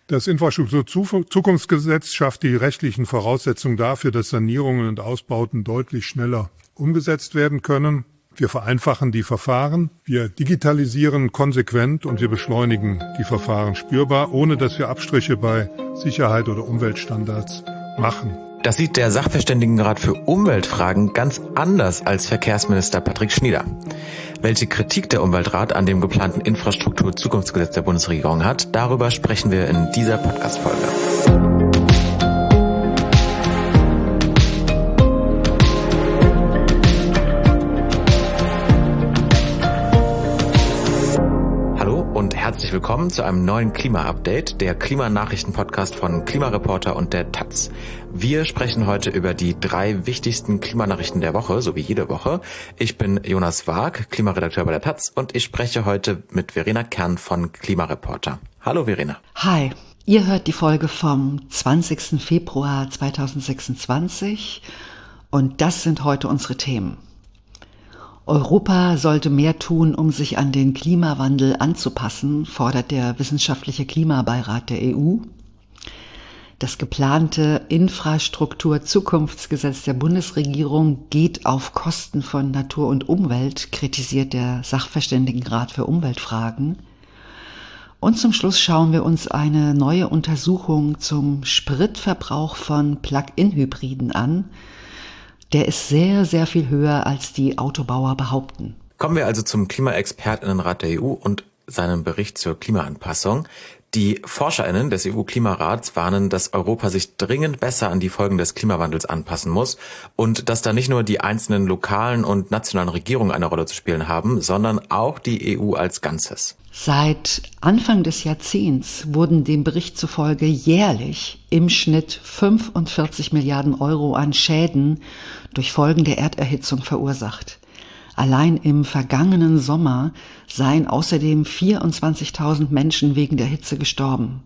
Das Infrastrukturzukunftsgesetz schafft die rechtlichen Voraussetzungen dafür, dass Sanierungen und Ausbauten deutlich schneller umgesetzt werden können. Wir vereinfachen die Verfahren, wir digitalisieren konsequent und wir beschleunigen die Verfahren spürbar, ohne dass wir Abstriche bei Sicherheit oder Umweltstandards machen. Das sieht der Sachverständigenrat für Umweltfragen ganz anders als Verkehrsminister Patrick Schnieder. Welche Kritik der Umweltrat an dem geplanten Infrastrukturzukunftsgesetz der Bundesregierung hat, darüber sprechen wir in dieser Podcast-Folge. Herzlich willkommen zu einem neuen Klima-Update, der Klimanachrichten-Podcast von Klimareporter und der Taz. Wir sprechen heute über die 3 wichtigsten Klimanachrichten der Woche, so wie jede Woche. Ich bin Jonas Waag, Klimaredakteur bei der Taz, und ich spreche heute mit Verena Kern von Klimareporter. Hallo Verena. Hi, ihr hört die Folge vom 20. Februar 2026 und das sind heute unsere Themen. Europa sollte mehr tun, um sich an den Klimawandel anzupassen, fordert der Wissenschaftliche Klimabeirat der EU. Das geplante Infrastrukturzukunftsgesetz der Bundesregierung geht auf Kosten von Natur und Umwelt, kritisiert der Sachverständigenrat für Umweltfragen. Und zum Schluss schauen wir uns eine neue Untersuchung zum Spritverbrauch von Plug-in-Hybriden an. Der ist sehr, sehr viel höher, als die Autobauer behaupten. Kommen wir also zum Klimaexpertinnenrat der EU und seinem Bericht zur Klimaanpassung. Die ForscherInnen des EU-Klimarats warnen, dass Europa sich dringend besser an die Folgen des Klimawandels anpassen muss und dass da nicht nur die einzelnen lokalen und nationalen Regierungen eine Rolle zu spielen haben, sondern auch die EU als Ganzes. Seit Anfang des Jahrzehnts wurden dem Bericht zufolge jährlich im Schnitt 45 Milliarden Euro an Schäden durch Folgen der Erderhitzung verursacht. Allein im vergangenen Sommer seien außerdem 24.000 Menschen wegen der Hitze gestorben.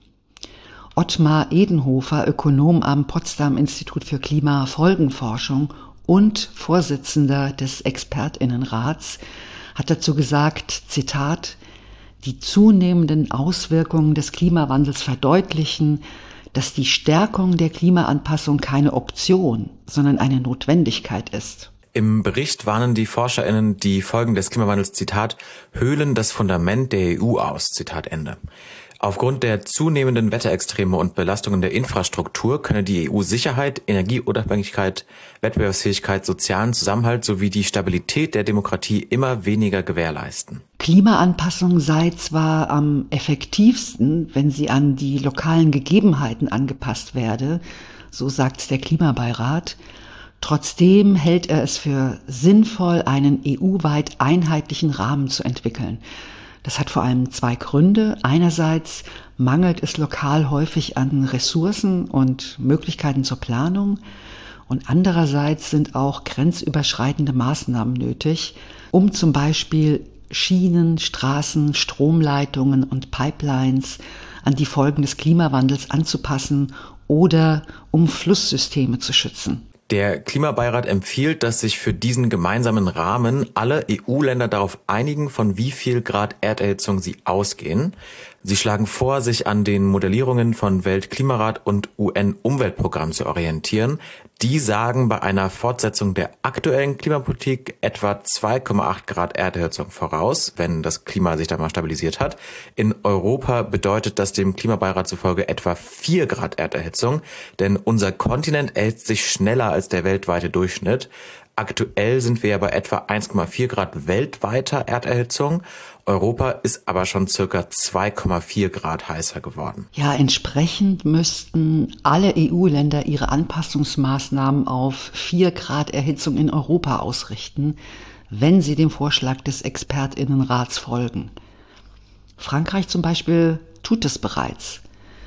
Ottmar Edenhofer, Ökonom am Potsdam Institut für Klimafolgenforschung und Vorsitzender des ExpertInnenrats, hat dazu gesagt, Zitat, die zunehmenden Auswirkungen des Klimawandels verdeutlichen, dass die Stärkung der Klimaanpassung keine Option, sondern eine Notwendigkeit ist. Im Bericht warnen die ForscherInnen, die Folgen des Klimawandels, Zitat, höhlen das Fundament der EU aus, Zitat Ende. Aufgrund der zunehmenden Wetterextreme und Belastungen der Infrastruktur könne die EU Sicherheit, Energieunabhängigkeit, Wettbewerbsfähigkeit, sozialen Zusammenhalt sowie die Stabilität der Demokratie immer weniger gewährleisten. Klimaanpassung sei zwar am effektivsten, wenn sie an die lokalen Gegebenheiten angepasst werde, so sagt's der Klimabeirat. Trotzdem hält er es für sinnvoll, einen EU-weit einheitlichen Rahmen zu entwickeln. Das hat vor allem 2 Gründe. Einerseits mangelt es lokal häufig an Ressourcen und Möglichkeiten zur Planung. Und andererseits sind auch grenzüberschreitende Maßnahmen nötig, um zum Beispiel Schienen, Straßen, Stromleitungen und Pipelines an die Folgen des Klimawandels anzupassen oder um Flusssysteme zu schützen. Der Klimabeirat empfiehlt, dass sich für diesen gemeinsamen Rahmen alle EU-Länder darauf einigen, von wie viel Grad Erderhitzung sie ausgehen. Sie schlagen vor, sich an den Modellierungen von Weltklimarat und UN-Umweltprogramm zu orientieren. Die sagen bei einer Fortsetzung der aktuellen Klimapolitik etwa 2,8 Grad Erderhitzung voraus, wenn das Klima sich dann mal stabilisiert hat. In Europa bedeutet das dem Klimabeirat zufolge etwa 4 Grad Erderhitzung, denn unser Kontinent erhitzt sich schneller als der weltweite Durchschnitt. Aktuell sind wir ja bei etwa 1,4 Grad weltweiter Erderhitzung. Europa ist aber schon circa 2,4 Grad heißer geworden. Ja, entsprechend müssten alle EU-Länder ihre Anpassungsmaßnahmen auf 4 Grad Erhitzung in Europa ausrichten, wenn sie dem Vorschlag des ExpertInnenrats folgen. Frankreich zum Beispiel tut es bereits.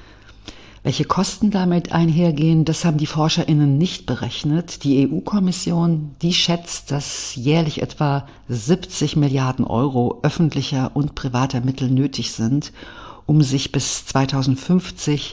Welche Kosten damit einhergehen, das haben die ForscherInnen nicht berechnet. Die EU-Kommission, die schätzt, dass jährlich etwa 70 Milliarden Euro öffentlicher und privater Mittel nötig sind, um sich bis 2050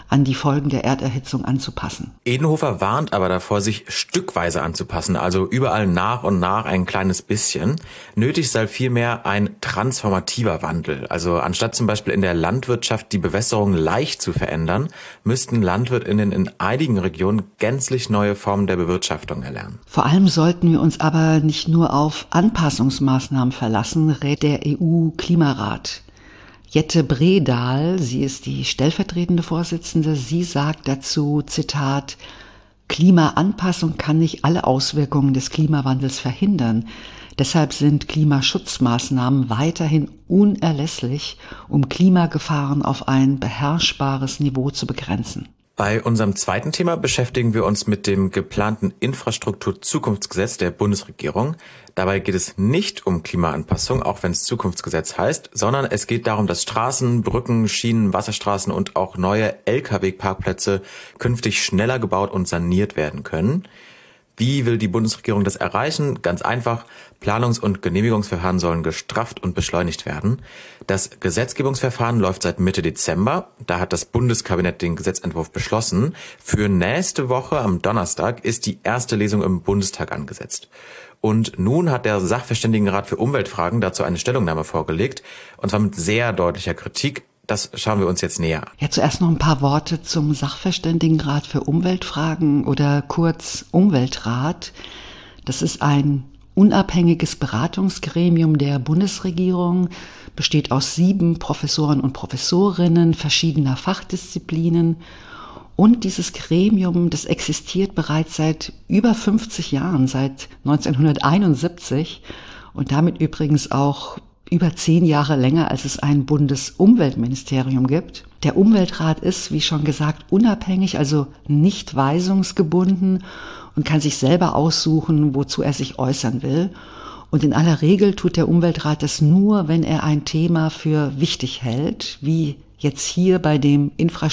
an die Folgen der Erderhitzung anzupassen. Edenhofer warnt aber davor, sich stückweise anzupassen, also überall nach und nach ein kleines bisschen. Nötig sei vielmehr ein transformativer Wandel. Also anstatt zum Beispiel in der Landwirtschaft die Bewässerung leicht zu verändern, müssten LandwirtInnen in einigen Regionen gänzlich neue Formen der Bewirtschaftung erlernen. Vor allem sollten wir uns aber nicht nur auf Anpassungsmaßnahmen verlassen, rät der EU-Klimarat. Jette Bredahl, sie ist die stellvertretende Vorsitzende, sie sagt dazu, Zitat, Klimaanpassung kann nicht alle Auswirkungen des Klimawandels verhindern. Deshalb sind Klimaschutzmaßnahmen weiterhin unerlässlich, um Klimagefahren auf ein beherrschbares Niveau zu begrenzen. Bei unserem zweiten Thema beschäftigen wir uns mit dem geplanten Infrastrukturzukunftsgesetz der Bundesregierung. Dabei geht es nicht um Klimaanpassung, auch wenn es Zukunftsgesetz heißt, sondern es geht darum, dass Straßen, Brücken, Schienen, Wasserstraßen und auch neue Lkw-Parkplätze künftig schneller gebaut und saniert werden können. Wie will die Bundesregierung das erreichen? Ganz einfach, Planungs- und Genehmigungsverfahren sollen gestrafft und beschleunigt werden. Das Gesetzgebungsverfahren läuft seit Mitte Dezember. Da hat das Bundeskabinett den Gesetzentwurf beschlossen. Für nächste Woche am Donnerstag ist die erste Lesung im Bundestag angesetzt. Und nun hat der Sachverständigenrat für Umweltfragen dazu eine Stellungnahme vorgelegt, und zwar mit sehr deutlicher Kritik. Das schauen wir uns jetzt näher an. Ja, zuerst noch ein paar Worte zum Sachverständigenrat für Umweltfragen oder kurz Umweltrat. Das ist ein unabhängiges Beratungsgremium der Bundesregierung, besteht aus 7 Professoren und Professorinnen verschiedener Fachdisziplinen. Und dieses Gremium, das existiert bereits seit über 50 Jahren, seit 1971 und damit übrigens auch über 10 Jahre länger, als es ein Bundesumweltministerium gibt. Der Umweltrat ist, wie schon gesagt, unabhängig, also nicht weisungsgebunden und kann sich selber aussuchen, wozu er sich äußern will. Und in aller Regel tut der Umweltrat das nur, wenn er ein Thema für wichtig hält, wie jetzt hier bei dem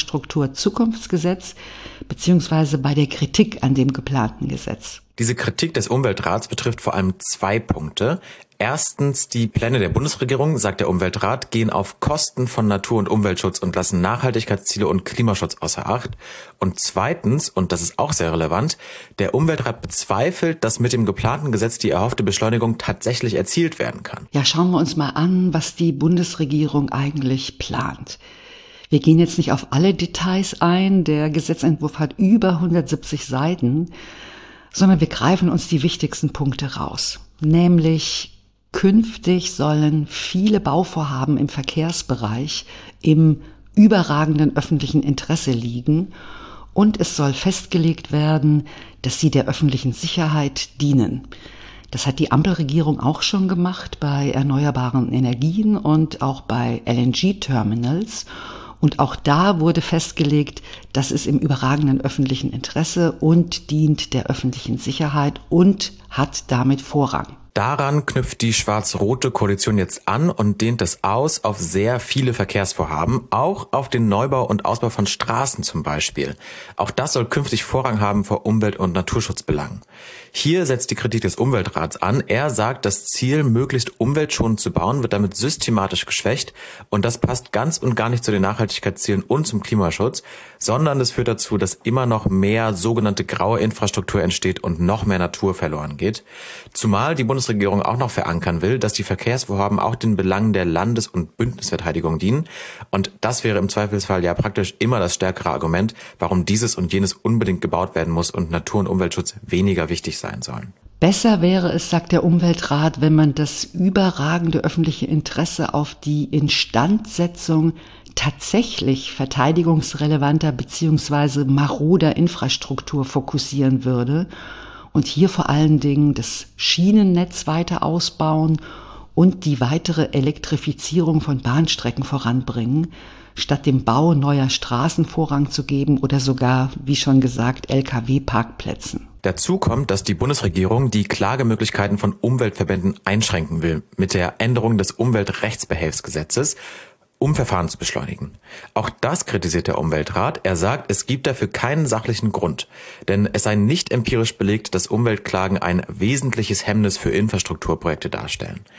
Infrastrukturzukunftsgesetz beziehungsweise bei der Kritik an dem geplanten Gesetz. Diese Kritik des Umweltrats betrifft vor allem 2 Punkte. Erstens, die Pläne der Bundesregierung, sagt der Umweltrat, gehen auf Kosten von Natur- und Umweltschutz und lassen Nachhaltigkeitsziele und Klimaschutz außer Acht. Und zweitens, und das ist auch sehr relevant, der Umweltrat bezweifelt, dass mit dem geplanten Gesetz die erhoffte Beschleunigung tatsächlich erzielt werden kann. Ja, schauen wir uns mal an, was die Bundesregierung eigentlich plant. Wir gehen jetzt nicht auf alle Details ein, der Gesetzentwurf hat über 170 Seiten, sondern wir greifen uns die wichtigsten Punkte raus. Nämlich, künftig sollen viele Bauvorhaben im Verkehrsbereich im überragenden öffentlichen Interesse liegen und es soll festgelegt werden, dass sie der öffentlichen Sicherheit dienen. Das hat die Ampelregierung auch schon gemacht bei erneuerbaren Energien und auch bei LNG-Terminals. Und auch da wurde festgelegt, das ist im überragenden öffentlichen Interesse und dient der öffentlichen Sicherheit und hat damit Vorrang. Daran knüpft die schwarz-rote Koalition jetzt an und dehnt es aus auf sehr viele Verkehrsvorhaben, auch auf den Neubau und Ausbau von Straßen zum Beispiel. Auch das soll künftig Vorrang haben vor Umwelt- und Naturschutzbelangen. Hier setzt die Kritik des Umweltrats an. Er sagt, das Ziel, möglichst umweltschonend zu bauen, wird damit systematisch geschwächt und das passt ganz und gar nicht zu den Nachhaltigkeitszielen und zum Klimaschutz, sondern es führt dazu, dass immer noch mehr sogenannte graue Infrastruktur entsteht und noch mehr Natur verloren geht. Zumal die Bundesregierung auch noch verankern will, dass die Verkehrsvorhaben auch den Belangen der Landes- und Bündnisverteidigung dienen. Und das wäre im Zweifelsfall ja praktisch immer das stärkere Argument, warum dieses und jenes unbedingt gebaut werden muss und Natur- und Umweltschutz weniger wichtig sein sollen. Besser wäre es, sagt der Umweltrat, wenn man das überragende öffentliche Interesse auf die Instandsetzung tatsächlich verteidigungsrelevanter bzw. maroder Infrastruktur fokussieren würde und hier vor allen Dingen das Schienennetz weiter ausbauen und die weitere Elektrifizierung von Bahnstrecken voranbringen, statt dem Bau neuer Straßen Vorrang zu geben oder sogar, wie schon gesagt, Lkw-Parkplätzen. Dazu kommt, dass die Bundesregierung die Klagemöglichkeiten von Umweltverbänden einschränken will mit der Änderung des Umweltrechtsbehelfsgesetzes, um Verfahren zu beschleunigen. Auch das kritisiert der Umweltrat. Er sagt, es gibt dafür keinen sachlichen Grund, denn es sei nicht empirisch belegt, dass Umweltklagen ein wesentliches Hemmnis für Infrastrukturprojekte darstellen.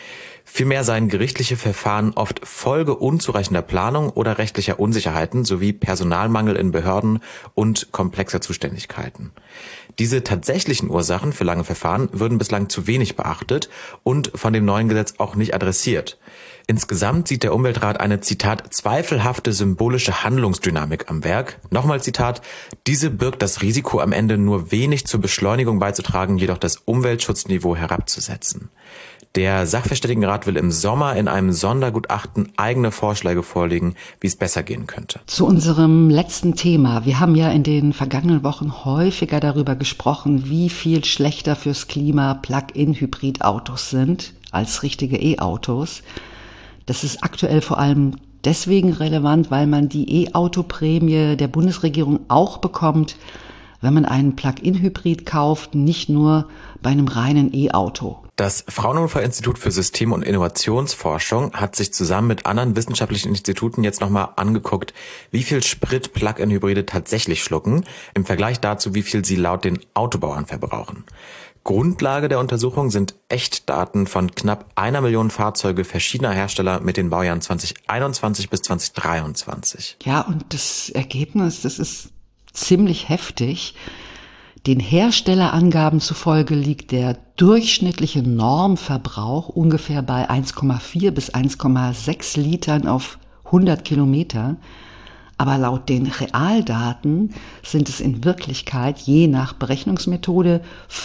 Vielmehr seien gerichtliche Verfahren oft Folge unzureichender Planung oder rechtlicher Unsicherheiten sowie Personalmangel in Behörden und komplexer Zuständigkeiten. Diese tatsächlichen Ursachen für lange Verfahren würden bislang zu wenig beachtet und von dem neuen Gesetz auch nicht adressiert. Insgesamt sieht der Umweltrat eine, Zitat, zweifelhafte symbolische Handlungsdynamik am Werk. Nochmal Zitat, diese birgt das Risiko, am Ende nur wenig zur Beschleunigung beizutragen, jedoch das Umweltschutzniveau herabzusetzen. Der Sachverständigenrat will im Sommer in einem Sondergutachten eigene Vorschläge vorlegen, wie es besser gehen könnte. Zu unserem letzten Thema. Wir haben ja in den vergangenen Wochen häufiger darüber gesprochen, wie viel schlechter fürs Klima Plug-in-Hybrid-Autos sind als richtige E-Autos. Das ist aktuell vor allem deswegen relevant, weil man die E-Auto-Prämie der Bundesregierung auch bekommt, wenn man einen Plug-in-Hybrid kauft, nicht nur bei einem reinen E-Auto. Das Fraunhofer-Institut für System- und Innovationsforschung hat sich zusammen mit anderen wissenschaftlichen Instituten jetzt nochmal angeguckt, wie viel Sprit Plug-in-Hybride tatsächlich schlucken, im Vergleich dazu, wie viel sie laut den Autobauern verbrauchen. Grundlage der Untersuchung sind Echtdaten von knapp 1 Million Fahrzeuge verschiedener Hersteller mit den Baujahren 2021 bis 2023. Ja, und das Ergebnis, das ist ziemlich heftig. Den Herstellerangaben zufolge liegt der durchschnittliche Normverbrauch ungefähr bei 1,4 bis 1,6 Litern auf 100 Kilometer. Aber laut den Realdaten sind es in Wirklichkeit je nach Berechnungsmethode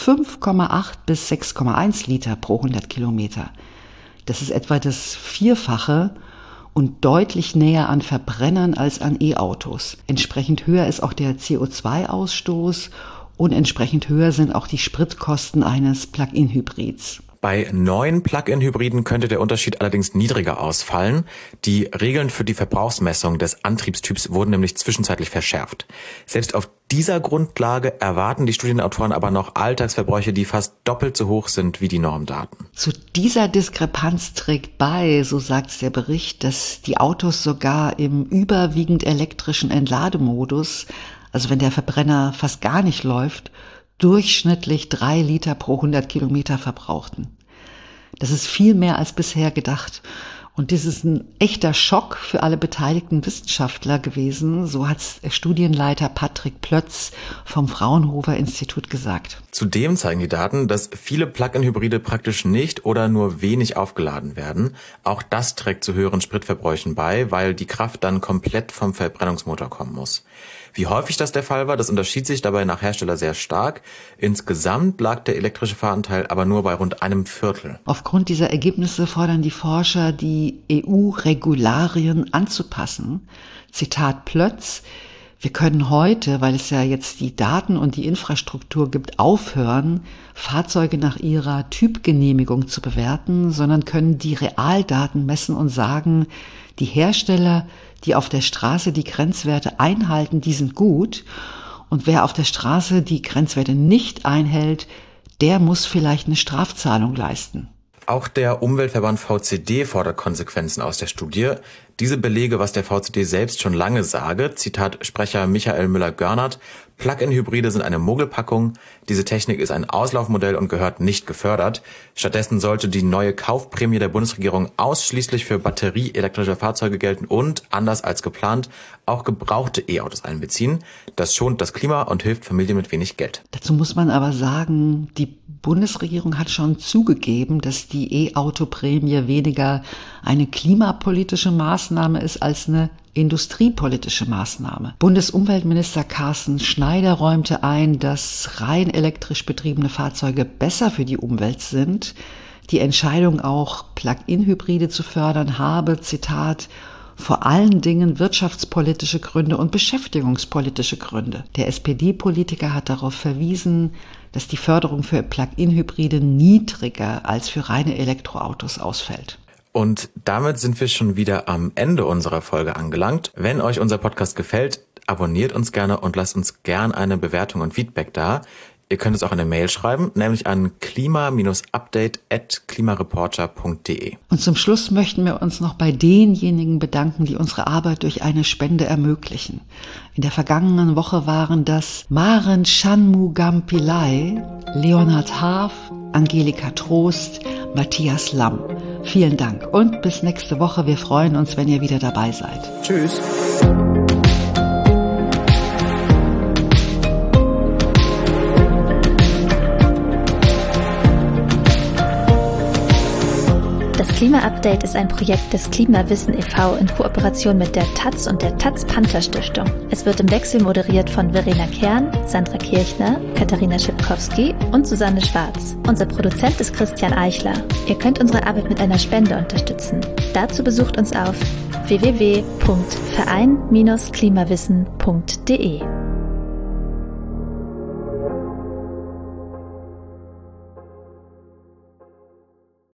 5,8 bis 6,1 Liter pro 100 Kilometer. Das ist etwa das Vierfache und deutlich näher an Verbrennern als an E-Autos. Entsprechend höher ist auch der CO2-Ausstoß und entsprechend höher sind auch die Spritkosten eines Plug-in-Hybrids. Bei neuen Plug-in-Hybriden könnte der Unterschied allerdings niedriger ausfallen. Die Regeln für die Verbrauchsmessung des Antriebstyps wurden nämlich zwischenzeitlich verschärft. Selbst auf dieser Grundlage erwarten die Studienautoren aber noch Alltagsverbräuche, die fast doppelt so hoch sind wie die Normdaten. Zu dieser Diskrepanz trägt bei, so sagt der Bericht, dass die Autos sogar im überwiegend elektrischen Entlademodus, also wenn der Verbrenner fast gar nicht läuft, durchschnittlich 3 Liter pro 100 Kilometer verbrauchten. Das ist viel mehr als bisher gedacht. Und das ist ein echter Schock für alle beteiligten Wissenschaftler gewesen, so hat Studienleiter Patrick Plötz vom Fraunhofer Institut gesagt. Zudem zeigen die Daten, dass viele Plug-in-Hybride praktisch nicht oder nur wenig aufgeladen werden. Auch das trägt zu höheren Spritverbräuchen bei, weil die Kraft dann komplett vom Verbrennungsmotor kommen muss. Wie häufig das der Fall war, das unterschied sich dabei nach Hersteller sehr stark. Insgesamt lag der elektrische Fahranteil aber nur bei rund 1/4. Aufgrund dieser Ergebnisse fordern die Forscher, die EU-Regularien anzupassen. Zitat Plötz: Wir können heute, weil es ja jetzt die Daten und die Infrastruktur gibt, aufhören, Fahrzeuge nach ihrer Typgenehmigung zu bewerten, sondern können die Realdaten messen und sagen, die Hersteller, die auf der Straße die Grenzwerte einhalten, die sind gut. Und wer auf der Straße die Grenzwerte nicht einhält, der muss vielleicht eine Strafzahlung leisten. Auch der Umweltverband VCD fordert Konsequenzen aus der Studie. Diese belege, was der VCD selbst schon lange sage. Zitat Sprecher Michael Müller-Görnert: Plug-in-Hybride sind eine Mogelpackung. Diese Technik ist ein Auslaufmodell und gehört nicht gefördert. Stattdessen sollte die neue Kaufprämie der Bundesregierung ausschließlich für batterieelektrische Fahrzeuge gelten und, anders als geplant, auch gebrauchte E-Autos einbeziehen. Das schont das Klima und hilft Familien mit wenig Geld. Dazu muss man aber sagen, die Bundesregierung hat schon zugegeben, dass die E-Auto-Prämie weniger eine klimapolitische Maßnahme ist als eine industriepolitische Maßnahme. Bundesumweltminister Carsten Schneider räumte ein, dass rein elektrisch betriebene Fahrzeuge besser für die Umwelt sind. Die Entscheidung, auch Plug-in-Hybride zu fördern, habe, Zitat, vor allen Dingen wirtschaftspolitische Gründe und beschäftigungspolitische Gründe. Der SPD-Politiker hat darauf verwiesen, dass die Förderung für Plug-in-Hybride niedriger als für reine Elektroautos ausfällt. Und damit sind wir schon wieder am Ende unserer Folge angelangt. Wenn euch unser Podcast gefällt, abonniert uns gerne und lasst uns gern eine Bewertung und Feedback da. Ihr könnt es auch eine Mail schreiben, nämlich an klima-update@klimareporter.de. Und zum Schluss möchten wir uns noch bei denjenigen bedanken, die unsere Arbeit durch eine Spende ermöglichen. In der vergangenen Woche waren das Maren Shanmugam Pillai, Leonhard Haaf, Angelika Trost, Matthias Lamm. Vielen Dank und bis nächste Woche. Wir freuen uns, wenn ihr wieder dabei seid. Tschüss. Das Klima-Update ist ein Projekt des Klimawissen e.V. in Kooperation mit der taz und der Taz-Panther-Stiftung. Es wird im Wechsel moderiert von Verena Kern, Sandra Kirchner, Katharina Schipkowski und Susanne Schwarz. Unser Produzent ist Christian Eichler. Ihr könnt unsere Arbeit mit einer Spende unterstützen. Dazu besucht uns auf www.verein-klimawissen.de.